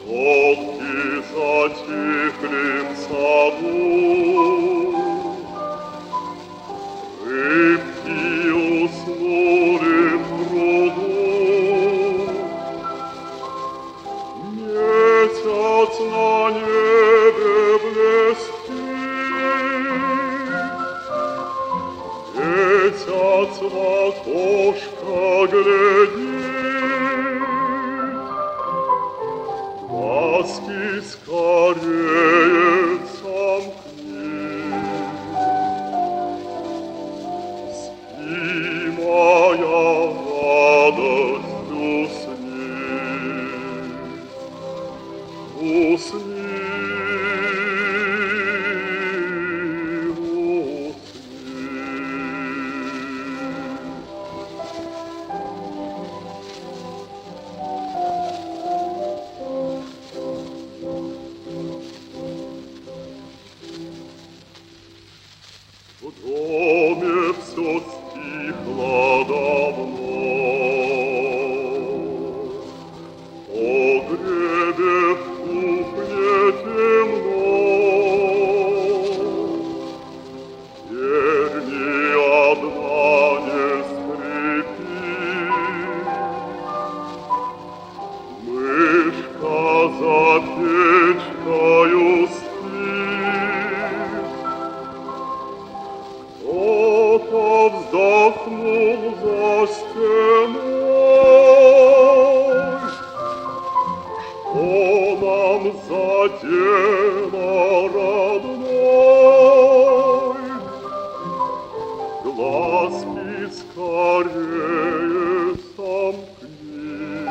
Пчелки затихли в саду, рыбки уснули в пруду. Месяц на небе блестит, месяц в окошко глядит. Глазки скорее сомкни. Спи, моя радость, усни, усни, В доме все стихло давно, в погребе в кухне темно. Теперь ни одна не скрипит, мышка за печкою спит. Кто-то вздохнул за стеной, что нам за дело родной. Глазки скорее сомкни.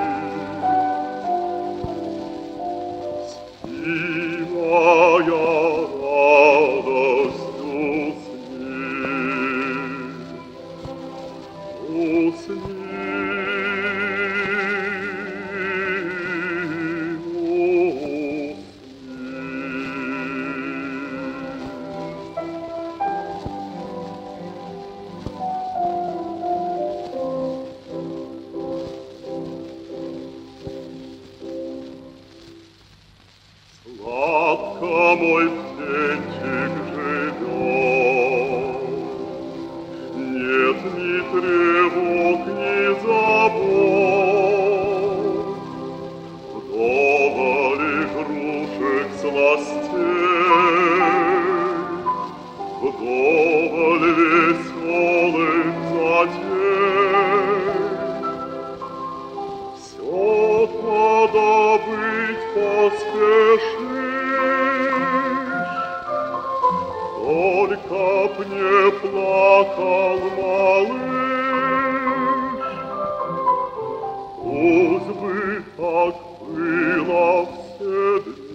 Спи, моя радость, усни, сладко мой птенчик живет, нет ни тревог, ни забот. Вдоволь игрушек сластей, вдоволь веселых затей. Все надо быть поспешишь, только б не плакал малыш. Пусть бы так было все дни.